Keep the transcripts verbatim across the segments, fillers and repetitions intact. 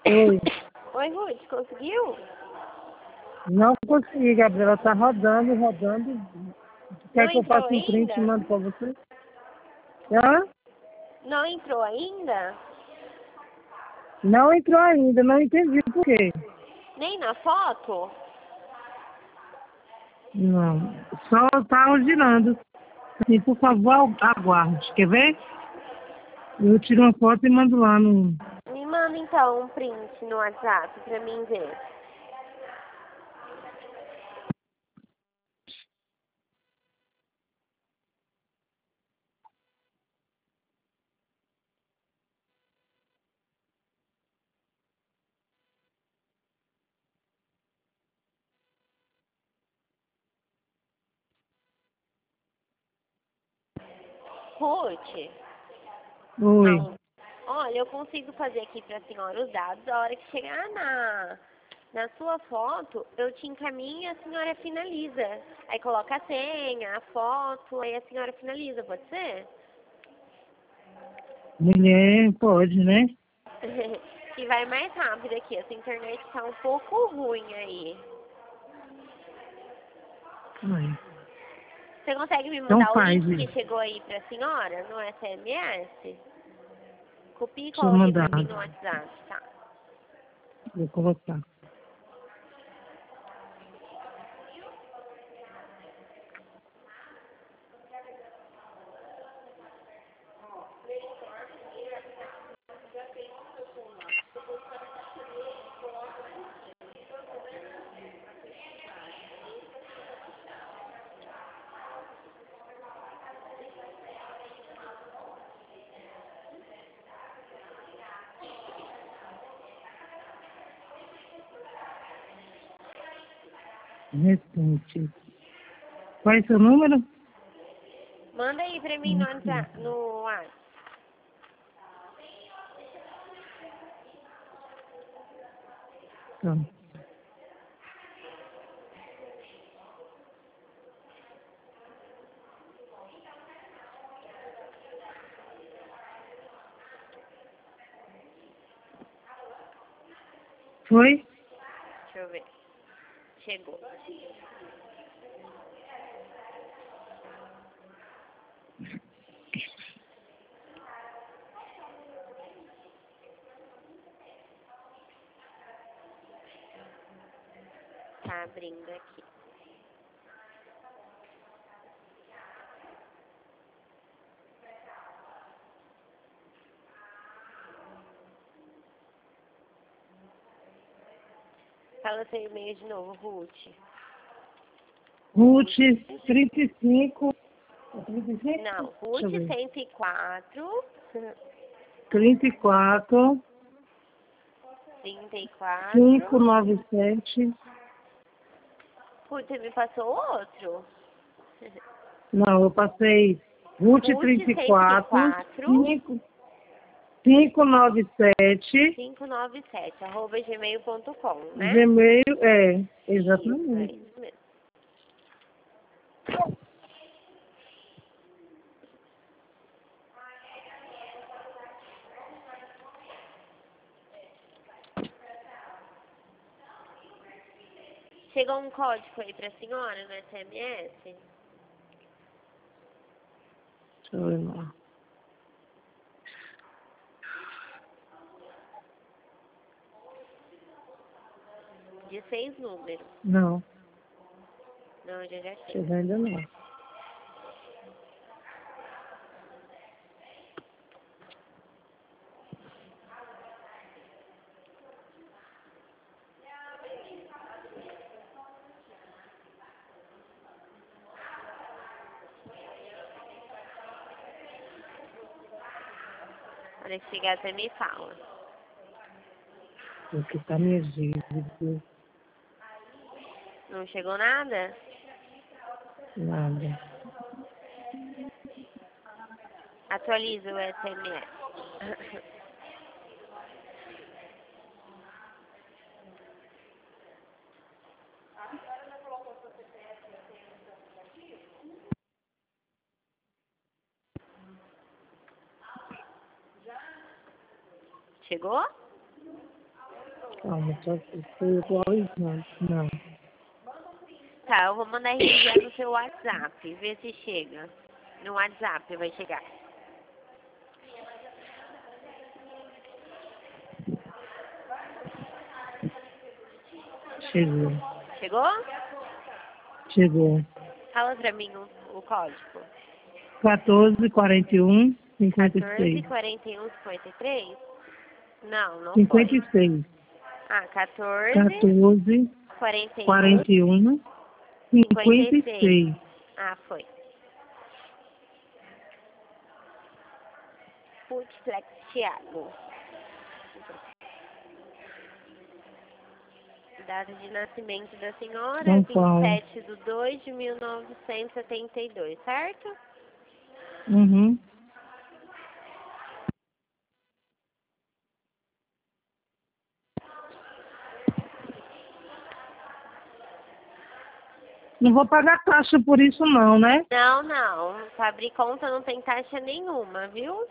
Oi. Oi, Ruth, conseguiu? Não consegui, Gabriela. Tá rodando, rodando. Não Quer que eu entrou faça um print e ainda? mando pra você? Hã? Não entrou ainda? Não entrou ainda, não entendi por quê. Nem na foto? Não. Só tá girando. Assim, por favor, aguarde. Quer ver? Eu tiro uma foto e mando lá no. Me manda então um print no WhatsApp pra mim ver. Ruth? Oi. Não. Olha, eu consigo fazer aqui pra senhora os dados. A hora que chegar na, na sua foto, eu te encaminho e a senhora finaliza. Aí coloca a senha, a foto, aí a senhora finaliza, pode ser? Mulher, pode, né? Que vai mais rápido aqui. Essa internet tá um pouco ruim aí. Ai. Você consegue me Então mandar o faz, link né? que chegou aí pra senhora no S M S? Copie e Deixa eu coloque mandar. pra mim no WhatsApp, tá? Vou colocar. Restante. Qual é o seu número? Manda aí pra mim no WhatsApp. No WhatsApp. Tá. Foi? Deixa eu ver. Chegou. Tá abrindo aqui. Fala seu e-mail de novo, Ruth. Ruth, trinta e cinco. trinta e cinco? Não, Ruth Deixa eu ver. cento e quatro. trinta e quatro, trinta e quatro. cinco nove sete. Ruth, você me passou outro? Não, eu passei Ruth Ruth trinta e cento e quatro, quatro. cinco nove sete. cinco nove sete, arroba gmail ponto com, né? Gmail, é, Isso, é exatamente. isso mesmo. Chegou um código aí pra senhora no S M S? Deixa eu ver lá. De seis números. Não, Não, já já chega. chegou ainda não. Na hora que chegar, você me fala. Porque tá me exigindo Não chegou nada? nada. Atualiza o S M S. Chegou? Calma, só que estou atualizando. Não. Tá, eu vou mandar R G no seu WhatsApp, ver se chega. No WhatsApp vai chegar. Chegou. Chegou? Chegou. Fala pra mim o, o código. quatorze, quarenta e um, cinquenta e quatorze, seis. quarenta e um, cinquenta e três? Não, não cinquenta foi. e seis. Ah, quatorze, quatorze, quarenta e um, quarenta e um, cinquenta cinquenta e e seis. seis. Ah, foi. Foodplex Thiago. Data de nascimento da senhora, São vinte e Paulo. sete de dois de mil novecentos e setenta e dois, certo? Uhum. Não vou pagar taxa por isso não, né? Não, não. Pra abrir conta não tem taxa nenhuma, viu?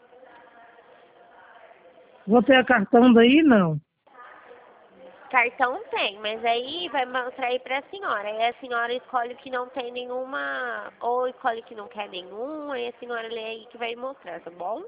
Vou ter cartão daí, não. Cartão tem, mas aí vai mostrar aí pra senhora. Aí a senhora escolhe que não tem nenhuma, ou escolhe que não quer nenhum, aí a senhora lê aí que vai mostrar, tá bom?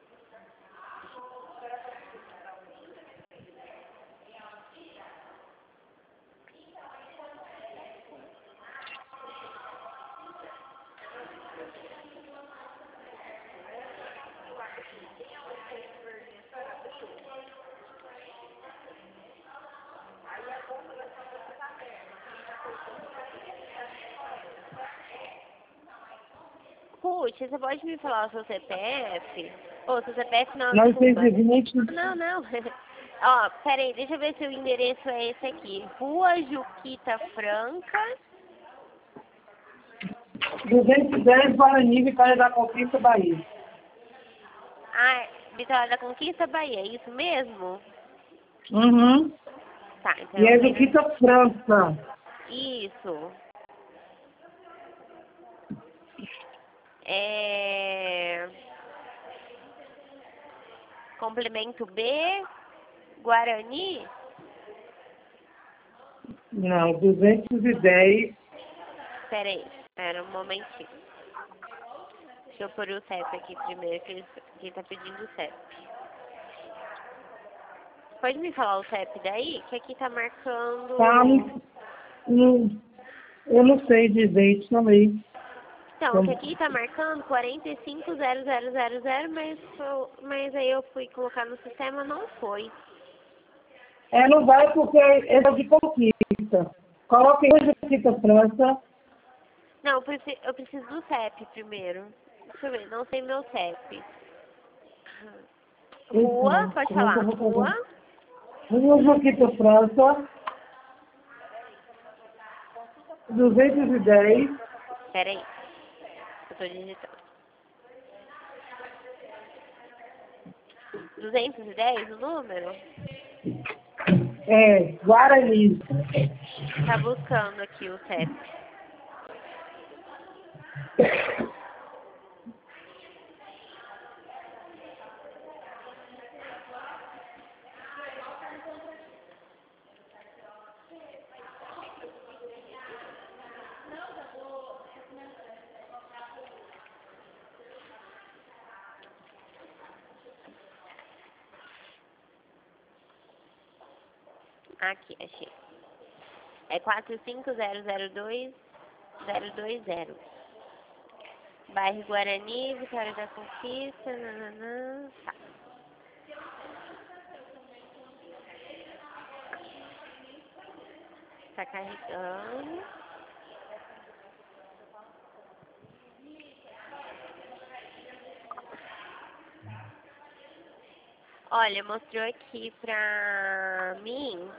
Ruth, você pode me falar o seu C P F? Ô, seu C P F não, desculpa. novecentos e vinte, Não, não. Ó, peraí, deixa eu ver se o endereço é esse aqui. Rua Juquita Franca. duzentos e dez Guarani, Vitória da Conquista, Bahia. Ah, Vitória da Conquista, Bahia, é isso mesmo? Uhum. Tá, então E é eu tenho... Juquita França. Isso. É... Complemento B, Guarani. Não, duzentos e dez. Peraí, espera um momentinho. Deixa eu pôr o C E P aqui primeiro, que ele, que ele tá pedindo o C E P. Pode me falar o C E P daí? Que aqui tá marcando... Tá, não, não- eu não sei dizer isso também. Então, que aqui tá marcando quarenta e cinco zero zero zero zero, mas, eu- mas aí eu fui colocar no sistema, não foi. É, não vai porque é de conquista. Coloque hoje Juquita França. Não, eu preciso, eu preciso do C E P primeiro. Deixa eu ver, não sei meu C E P. Rua, Então, pode como é que falar. eu vou fazer? Rua, Rua Juquita França, duzentos e dez. peraí, eu tô digitando. duzentos e dez o número? É, Guarani. Tá buscando aqui o C E P. Aqui, achei. É quatro cinco zero zero dois zero dois zero. Bairro Guarani, Vitória da Conquista, nananã. Tá. Tá carregando. Olha, mostrou aqui pra mim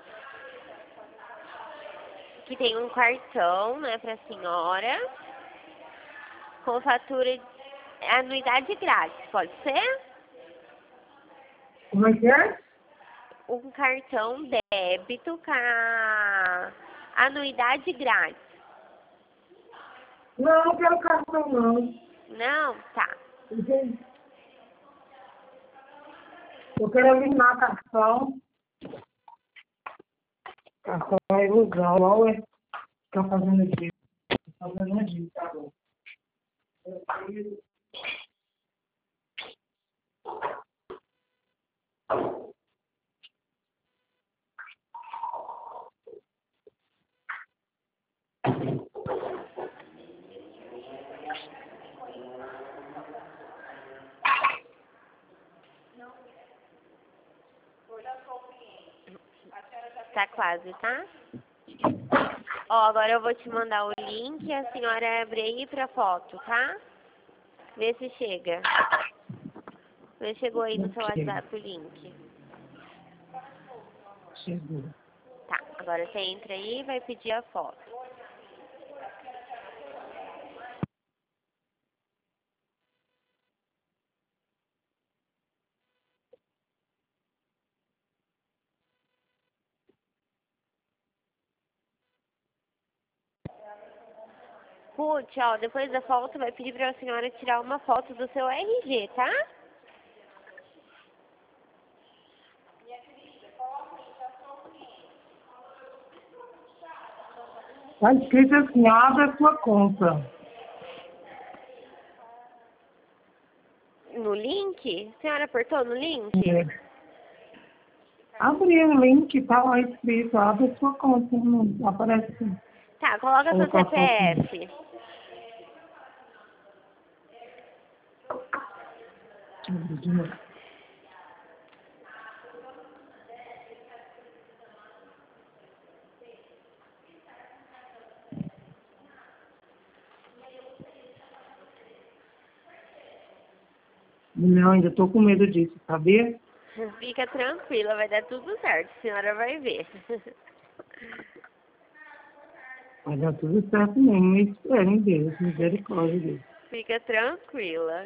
que tem um cartão, né, pra senhora, com fatura de anuidade grátis, pode ser? Como é que é? Um cartão débito com a anuidade grátis. Não, não quero cartão, não. Não? Tá. Entendi. Eu quero eliminar cartão. uma ilusão, igual é tá fazendo aqui. Tá fazendo aqui, tá bom. Tá quase, tá? Ó, agora eu vou te mandar o link e a senhora abre aí pra foto, tá? Vê se chega. Vê se chegou aí no seu Ok. WhatsApp o link. Chegou. Tá, agora você entra aí e vai pedir a foto. Ruth, ó, depois da foto vai pedir pra senhora tirar uma foto do seu R G, tá? Tá escrito assim, abre a sua conta. No link? A senhora apertou no link? É. Abre o link, tá lá escrito, abre a sua conta. Não aparece. Tá, coloca seu Colocar a C P foto. F. Abre de novo. Não, ainda tô com medo disso, sabia? Fica tranquila, vai dar tudo certo, a senhora vai ver. Vai dar tudo certo mesmo. Eu espero em Deus, misericórdia de Deus. Fica tranquila.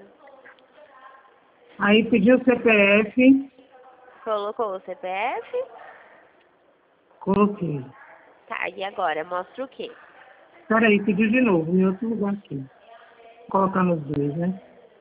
Aí pediu o C P F, Colocou o C P F? coloquei. Tá, e agora? Mostra o quê? Peraí, pediu de novo, em outro lugar aqui. Vou colocar nos dois, né?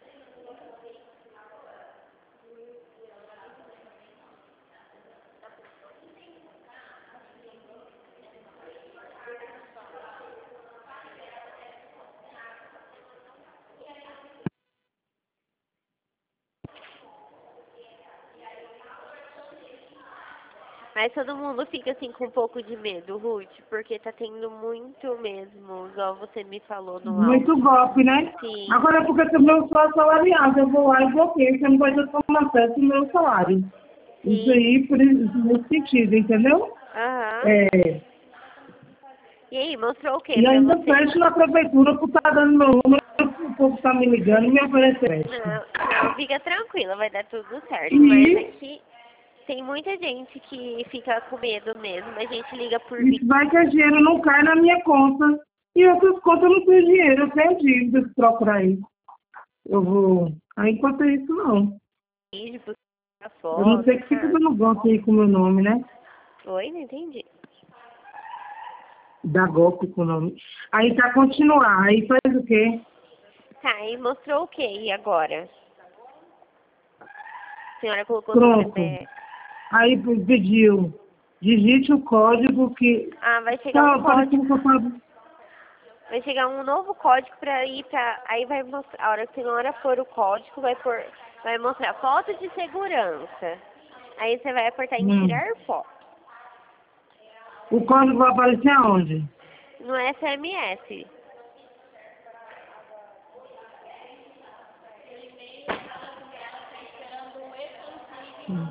Mas todo mundo fica assim com um pouco de medo, Ruth, porque tá tendo muito mesmo, igual você me falou no Muito áudio. golpe, né? Sim. Agora é porque também eu sou assalariada, eu vou lá e bloqueio, você não vai ter tomar acesso ao meu salário. Isso Sim. aí, por isso, nesse sentido, entendeu? Aham. É, E aí, mostrou o quê e pra ainda você? fecho na prefeitura por estar dando meu número, o povo está me ligando e me oferecendo. Não, não, fica tranquila, vai dar tudo certo. Mas E aqui tem muita gente que fica com medo mesmo. A gente liga por isso vai que o dinheiro não cai na minha conta. E outras contas eu não tenho dinheiro, eu tenho dívida se procurar aí. Eu vou. Aí enquanto isso não. vídeo, por Eu não sei foto, que fica sabe? dando golpe aí com o meu nome, né? Oi, não entendi. Dá golpe com o nome. Aí tá continuar. Aí faz o quê? Tá, e mostrou o quê? E agora? A senhora colocou seu Pronto. C P F. Aí pediu. Digite o código que. Ah, vai chegar um Tá código. parecendo que eu tava. Vai chegar um novo código pra ir pra. Aí vai mostrar. A hora que a senhora for o código, vai por. Vai mostrar foto de segurança. Aí você vai apertar em Hum. tirar foto. O código vai aparecer aonde? No S M S. Hum.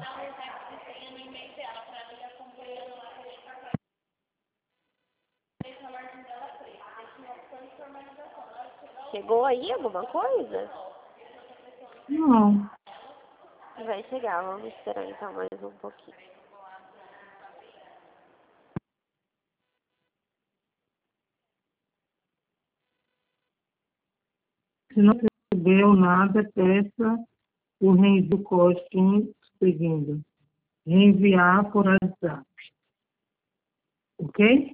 Chegou aí alguma coisa? Não. Vai chegar, vamos esperar então mais um pouquinho. Se não recebeu nada, peça o reenvio do código seguindo. Reenviar por WhatsApp. Ok?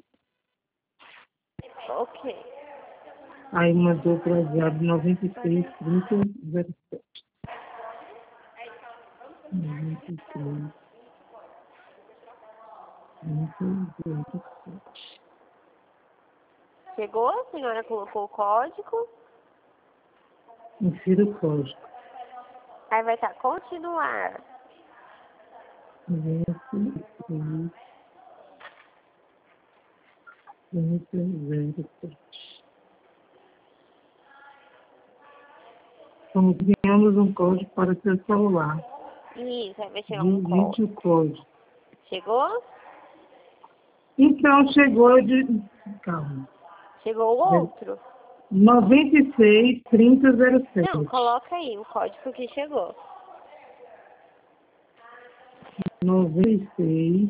Ok. Aí mandou para o WhatsApp noventa e três, trinta, zero sete. noventa e três, Chegou? A senhora colocou o código. Insira o código. Aí vai estar continuar. noventa e seis, trinta, zero sete. Enviamos um código para seu celular. Isso, aí vai chegar um Digite código. o código. Chegou? Então, chegou de... Calma. Chegou o outro? noventa e seis, trinta, zero sete. Não, coloca aí o código que chegou. noventa e seis,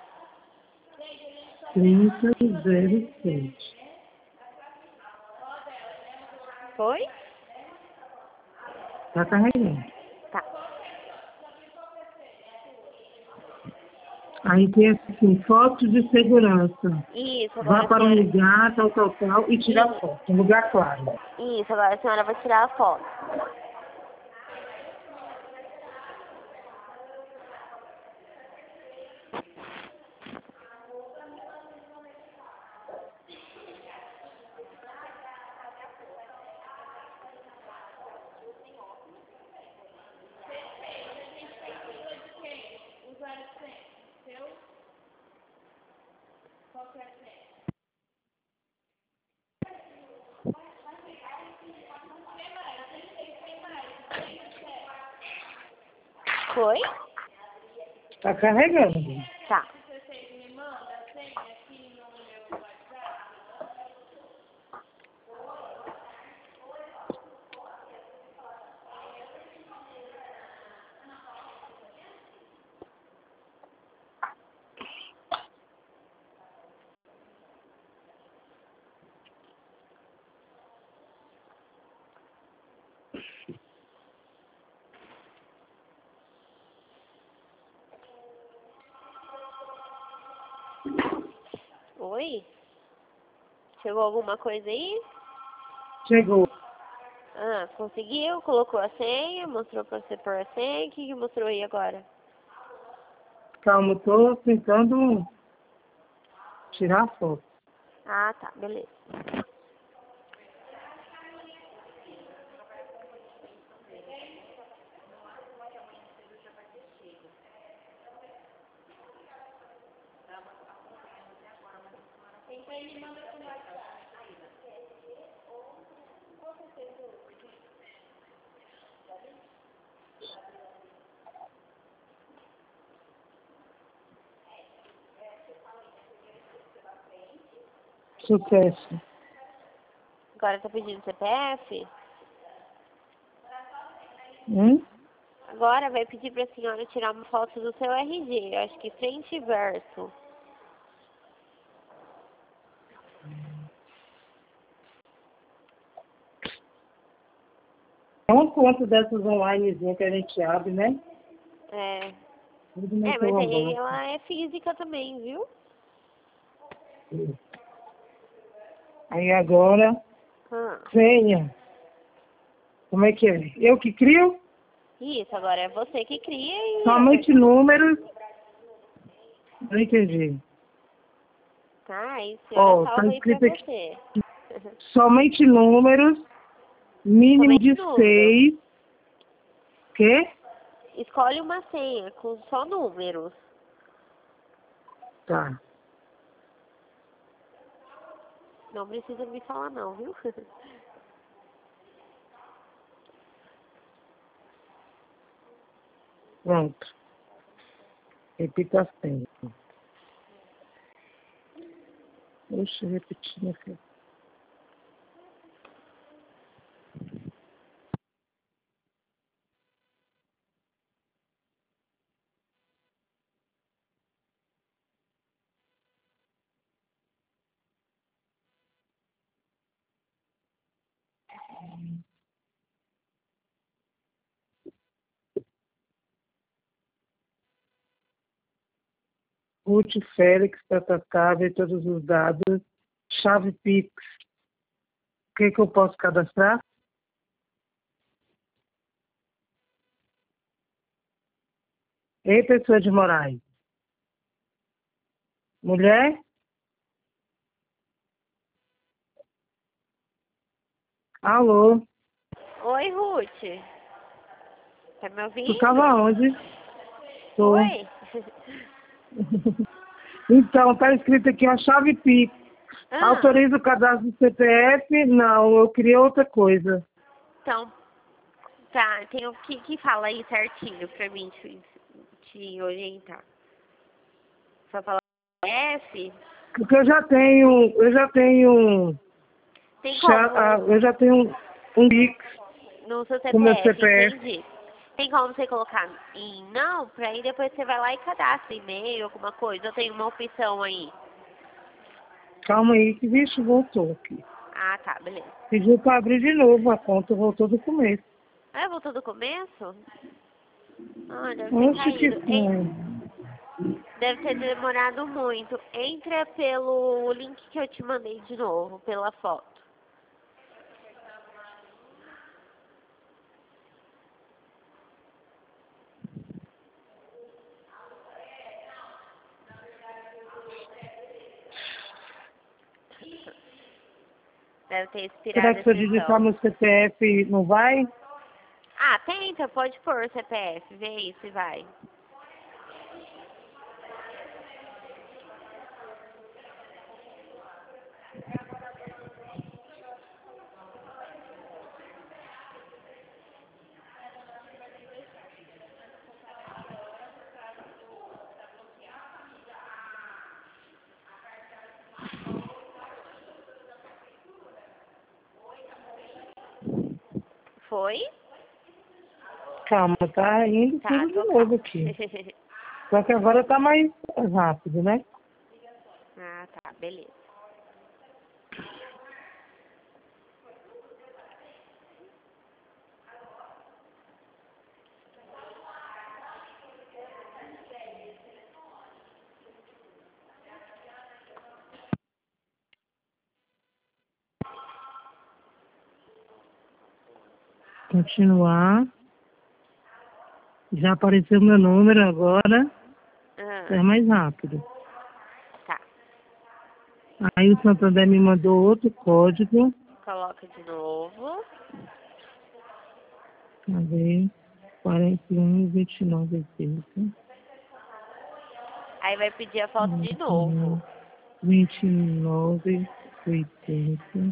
trinta, zero sete. Foi? Está carregando. Tá. Aí tem assim, foto de segurança. Isso, agora Vá a para um senhora... lugar, tal, tal, tal, e tirar foto. Um lugar claro. Isso, agora a senhora vai tirar a foto. Foi? Está carregando. Tá. Oi? Chegou alguma coisa aí? Chegou. Ah, conseguiu? Colocou a senha? Mostrou pra você pôr a senha? O que que mostrou aí agora? Calma, estou tentando tirar a foto. Ah, tá. Beleza. Sucesso. Agora tá pedindo C P F? Hum? Agora vai pedir pra senhora tirar uma foto do seu R G. Eu acho que frente e verso. É uma conta dessas online que a gente abre, né? É. Tudo no É, mas aí celular. ela é física também, viu? Aí agora, Ah. senha. Como é que é? Eu que crio? Isso, agora é você que cria e... Somente números. Não entendi. Tá, aí a senhora Ó, tá salva aí pra escrito aqui. você. Somente números. Mínimo Somente de números. seis. Quê? Escolhe uma senha com só números. Tá. Não precisa me falar não, viu? Pronto. Repita a senha. Deixa eu repetir, minha filha. Ruth Félix, Tatacava e todos os dados. Chave Pix. O que, que eu posso cadastrar? Ei, pessoa de Moraes. Mulher? Alô? Oi, Ruth. Tá me Tu ouvindo? tava onde? Tô. Oi. Então, tá escrito aqui a chave Pix. Ah, Autoriza o cadastro do C P F? Não, eu queria outra coisa. então, tá, tem o que que fala aí certinho pra mim te, te orientar. Só falar F? Porque eu já tenho, eu já tenho, Tem cha- ah, como eu já tenho um, um Pix no seu com meu C P F, C P F. entendi. Tem como você colocar em não, pra aí depois você vai lá e cadastra e-mail, alguma coisa. Eu tenho uma opção aí. Calma aí, que bicho voltou aqui. Ah, tá, beleza. Pediu para abrir de novo a conta, voltou do começo. Ah, voltou do começo? Ah, deve ter Oxe, que caído. Ei, estranho. deve ter demorado muito. Entra pelo link que eu te mandei de novo, pela foto. Deve ter Será expirado que a se eu digitar sessão. meu C P F não vai? Ah, tenta, pode pôr o C P F, vê aí se vai. Foi? Calma, tá indo Tá, tudo de total. novo aqui. Só que agora tá mais rápido, né? Ah, tá, beleza. Continuar. Já apareceu meu número agora. Ah, É mais rápido. tá. Aí o Santander me mandou outro código. Coloca de novo. Cadê? quarenta e um, vinte e nove, oitenta. Aí vai pedir a foto de novo. vinte e nove, oitenta.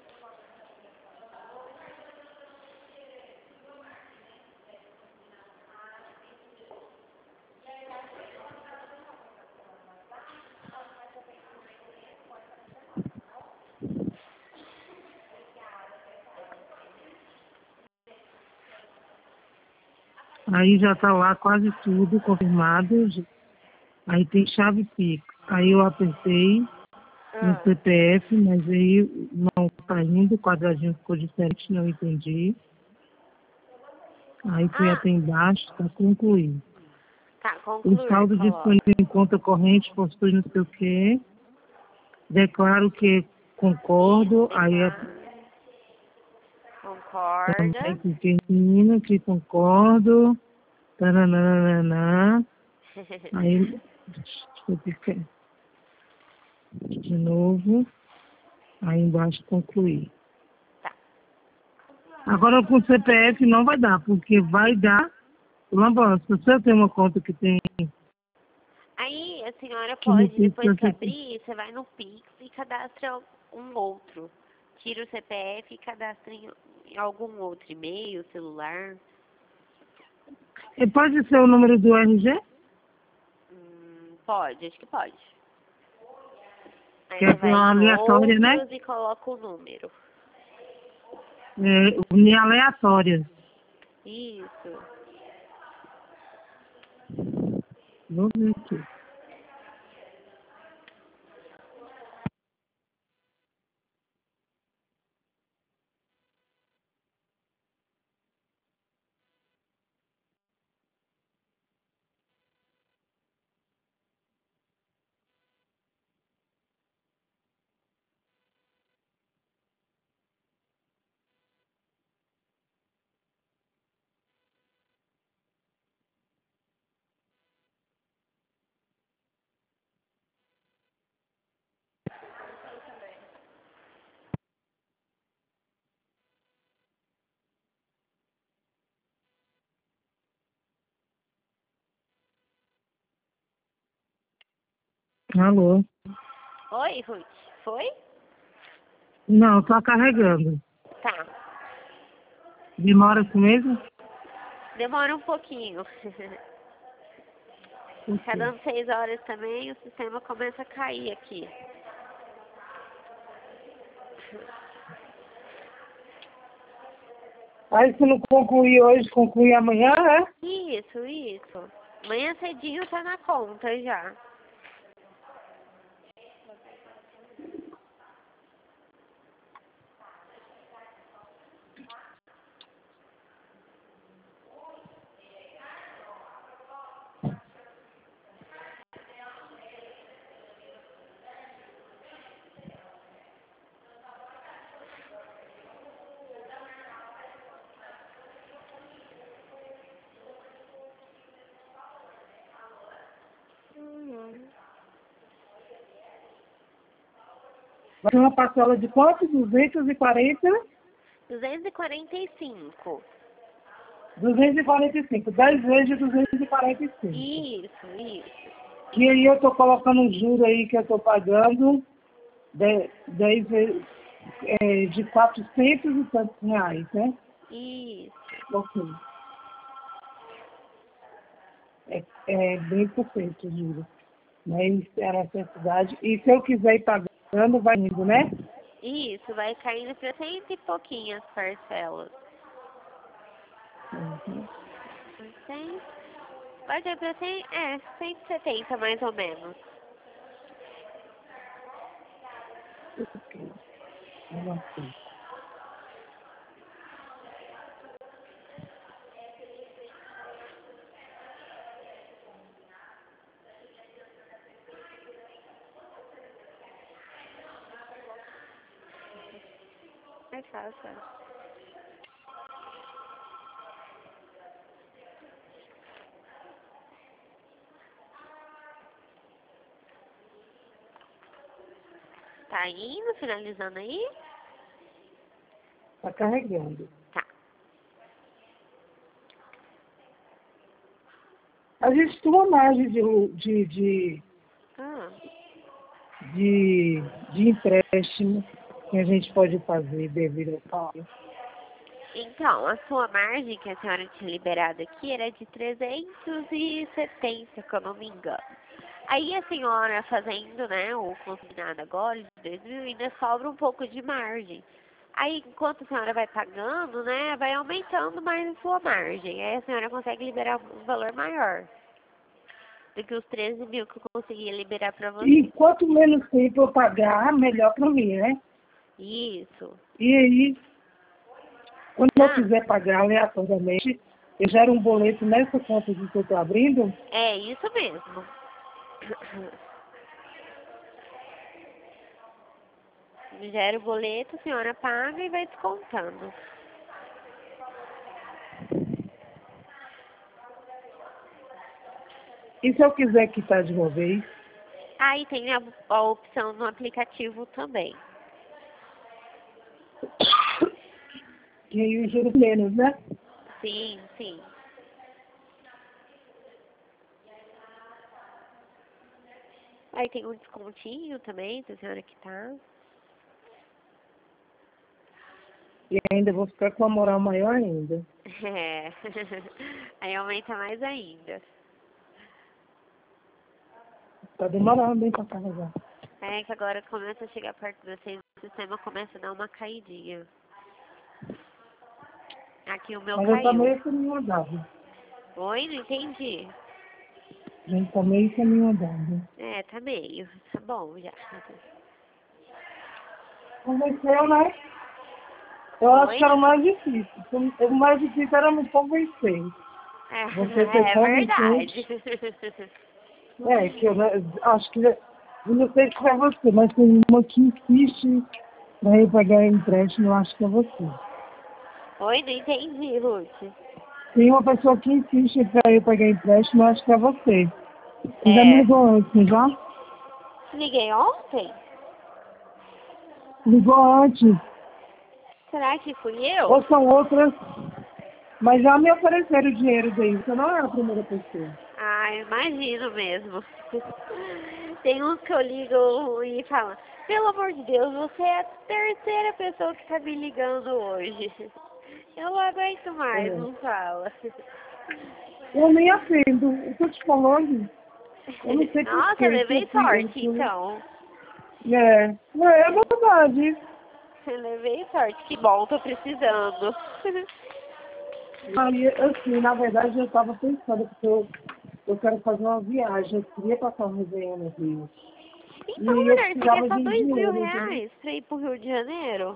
Aí já tá lá quase tudo confirmado. Aí tem chave Pix. Aí eu apertei no Ah, C P F, mas aí não tá indo, o quadradinho ficou diferente, não entendi. Aí fui ah até embaixo, tá concluído. tá, O concluir, saldo coloca. disponível em conta corrente possui não sei o quê. Declaro que Isso, concordo. Aí a- declara. Concorda. também cliquei em cima, que concordo. Taranana. Aí deixa eu clicar de novo. Aí embaixo concluir. Tá. Agora com o C P F não vai dar, porque vai dar. Lambão, se você tem uma conta que tem Aí a senhora que me pode, diz depois pra que você. abrir, você vai no Pix e cadastra um outro. Tira o C P F e cadastra em, em algum outro e-mail, celular. E pode ser o número do R G? Hum, pode, acho que pode. Aí Que é você vai uma em aleatória, né? outros e coloca o número. É, unir aleatória. Isso. Vou ver aqui. Alô? Oi, Ruth. Foi? Não, tá carregando. Tá. Demora assim mesmo? Demora um pouquinho. Tá dando seis horas também, o sistema começa a cair aqui. Aí se não concluir hoje, conclui amanhã, é? Isso, isso. Amanhã cedinho tá na conta já. Vai ter uma parcela de quanto? duzentos e quarenta? duzentos e quarenta e cinco. duzentos e quarenta e cinco. dez vezes duzentos e quarenta e cinco. Isso, isso. Que aí eu tô colocando um juro aí que eu tô pagando de, dez vezes, é, de quatrocentos e tantos reais, né? Isso. Ok. É, é bem por cento o juro. Mas é a necessidade. E se eu quiser ir pagando, vai indo, né? Isso, vai caindo pra cento e pouquinhas parcelas. Uhum. cem, vai cair pra cem, é, cento e setenta mais ou menos. Ok. Vamos aqui. É fácil. Tá indo, finalizando aí? Tá carregando. Tá. A gente tem uma margem de, de, de, Ah, de, de empréstimo que a gente pode fazer devido ao pago. então, a sua margem que a senhora tinha liberado aqui era de trezentos e setenta, que eu não me engano. Aí a senhora fazendo, né, o consignado agora, de dois mil, ainda sobra um pouco de margem. Aí, enquanto a senhora vai pagando, né, vai aumentando mais a sua margem. Aí a senhora consegue liberar um valor maior do que os treze mil que eu conseguia liberar para E você. quanto menos tempo eu pagar, melhor para mim, né? Isso. E aí, quando eu Ah, quiser pagar aleatoriamente, eu gero um boleto nessa conta que eu estou abrindo. é isso mesmo. Gera o boleto, a senhora paga e vai descontando. E se eu quiser quitar de uma vez? Aí tem a, a opção no aplicativo também. E aí eu juro menos, né? Sim, sim. Aí tem um descontinho também, se a senhora quitar. E ainda vou ficar com uma moral maior ainda. É. Aí aumenta mais ainda. Tá demorando, hein, pra carregar. É que agora começa a chegar perto do centro, o sistema começa a dar uma caidinha. Aqui o meu Mas eu tô caiu. meio caminho andado. Oi, não entendi. A gente tá meio caminho andado. É, tá meio. Tá bom já. Convenceu, né? Eu acho que Oi? era o mais difícil. O mais difícil era me convencer. É, Você ter é verdade. convencido. É, que eu né, acho que, eu não sei se é você, mas tem uma que insiste pra eu pagar empréstimo, eu acho que é você. Oi, não entendi, Ruth. Tem uma pessoa que insiste pra eu pagar empréstimo, eu acho que é você. Você já me É, ligou antes, não já? liguei ontem? Ligou antes. Será que fui eu? Ou são outras, mas já me ofereceram dinheiro daí. Você não é a primeira pessoa. Ah, imagino mesmo. Tem uns que eu ligo e falam, pelo amor de Deus, você é a terceira pessoa que tá me ligando hoje. Eu não aguento mais, É. não fala. Eu nem atendo. Eu tô te falando. Eu não sei por Nossa, que eu que levei eu sorte, eu- então. É, não é verdade. Eu levei sorte, que bom, tô precisando. Aí, assim, na verdade, eu tava pensando, porque eu, eu quero fazer uma viagem. Eu queria passar um Réveillon no Rio. E Então, aí eu mulher, você quer precisava só de dois mil dinheiro, entendeu? reais pra ir pro Rio de Janeiro?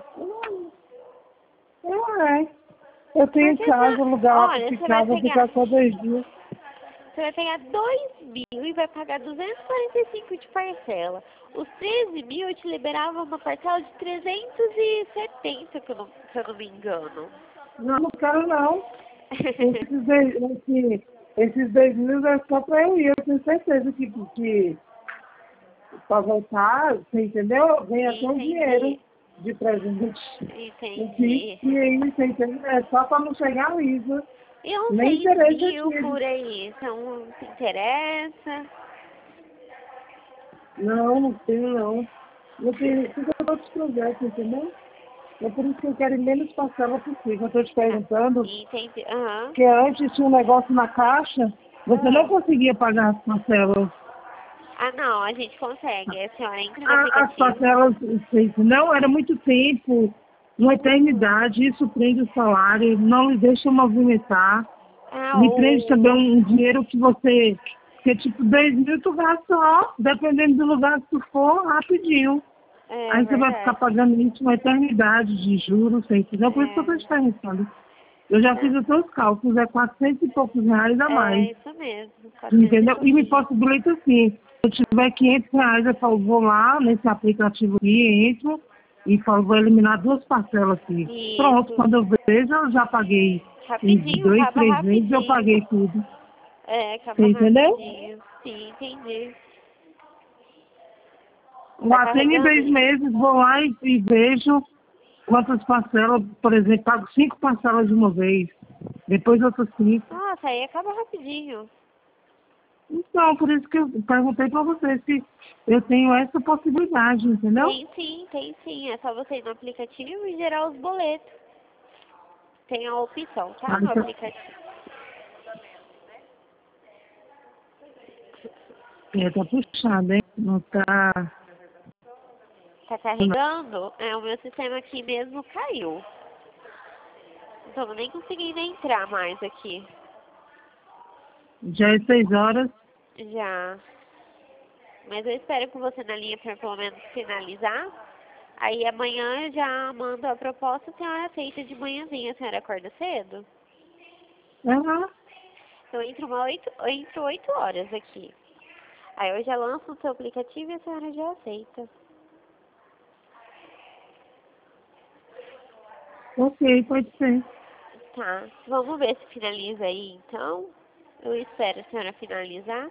Não é. Eu tenho Porque casa, você, lugar lá pra olha, você vai ficar, vou pegar, ficar só dois dias. você vai pegar dois mil e vai pagar duzentos e quarenta e cinco de parcela. Os treze mil eu te liberava uma parcela de trezentos e setenta, que eu não, se eu não me engano. Não, não quero não. Esses dois, esse, esses dois mil é só pra eu ir. Eu tenho certeza que, que pra voltar, você entendeu? Vem até um dinheiro Entendi, de presente. O Pix, entendi. e aí, você entendeu? É só pra não chegar lisa. E uns Nem seis interesse eu mil tive. por aí, então te interessa? Não, não tenho não. Eu tenho tudo outros projetos, entendeu? É por isso que eu quero ir menos parcela possível. Eu tô te Ah, perguntando, entendi, aham. porque antes tinha um negócio na caixa, você não Ah. conseguia pagar as parcelas. Ah, não, a gente consegue. A senhora entra no A- As aplicativo. parcelas, não, era muito tempo, uma eternidade, isso prende o salário, não lhe deixa movimentar. Ah, Me prende também o... um dinheiro que você, que é tipo dez mil, tu gasta, ó, dependendo do lugar que tu for, rapidinho. É Aí você vai ficar verdade. pagando isso uma eternidade de juros, você entendeu? Por isso que eu estou É, te perguntando. Eu já fiz não, os seus cálculos, é quatrocentos e poucos reais a mais, é isso mesmo, quatrocentos e entendeu? E me pouquinho. possibilita assim, se eu tiver quinhentos reais, eu falo, vou lá nesse aplicativo aqui, entro e falo, vou eliminar duas parcelas aqui. Pronto, Isso. quando eu vejo, eu já paguei. Em Rapidinho, dois, acaba três meses eu rapidinho. paguei tudo. É, Você acaba entendeu? rapidinho. Sim, entendi. Tá Lá tem em carregando dois aí? meses, vou lá e, e vejo quantas parcelas, por exemplo, pago cinco parcelas de uma vez, depois outras cinco. Nossa, aí acaba rapidinho. Então, por isso que eu perguntei para você se eu tenho essa possibilidade, entendeu? Tem sim, tem sim. É só você ir no aplicativo e gerar os boletos. Tem a opção, tá? Ah, No então, aplicativo. é, tá puxado, hein? Não tá. Tá carregando? É, o meu sistema aqui mesmo caiu. Não tô nem conseguindo entrar mais aqui. Já é seis horas. Já. Mas eu espero com você na linha pra pelo menos finalizar. Aí amanhã eu já mando a proposta, a senhora aceita de manhãzinha. A senhora acorda cedo? Aham. Eu entro, uma oito, eu entro oito horas aqui. Aí eu já lanço o seu aplicativo e a senhora já aceita. Ok, pode ser. Tá. Vamos ver se finaliza aí então. Eu espero a senhora finalizar.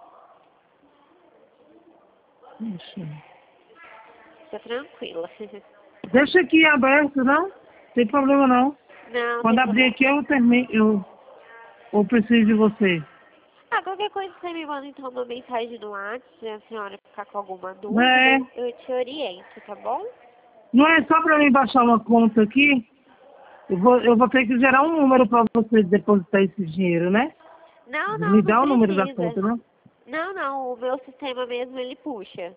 Deixa, Fica tranquila. Deixa aqui aberto, não? Tem problema não. Não, não Quando tem abrir problema. aqui eu termino. Eu, eu preciso de você. Ah, qualquer coisa você me manda então uma mensagem no WhatsApp, se a senhora ficar com alguma dúvida, É, eu te oriento, tá bom? não é só para mim baixar uma conta aqui? Eu vou, eu vou ter que gerar um número para você depositar esse dinheiro, né? Não, não, Me não dá o número da precisa. conta, não? Não, não, o meu sistema mesmo ele puxa,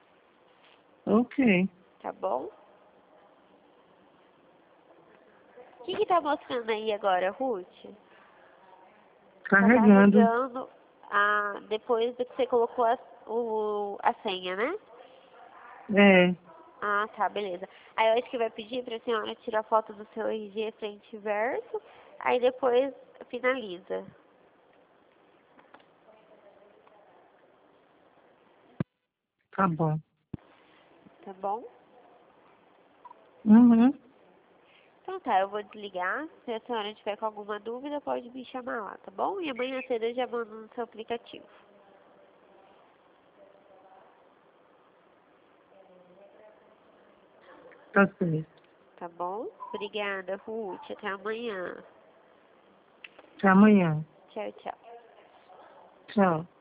Ok. tá bom? O que que tá mostrando aí agora, Ruth? Tá Carregando. carregando a, depois do que você colocou a, o, a senha, né? É. Ah, tá, beleza. Aí eu acho que vai pedir pra senhora tirar foto do seu R G frente e verso, aí depois finaliza, Tá bom. tá bom? Uhum. Então tá, eu vou desligar. Se a senhora tiver com alguma dúvida, pode me chamar lá, tá bom? E amanhã cedo eu já mando no seu aplicativo. Tá certo. Tá bom? Obrigada, Ruth. Até amanhã. Até amanhã. Tchau, tchau. Tchau.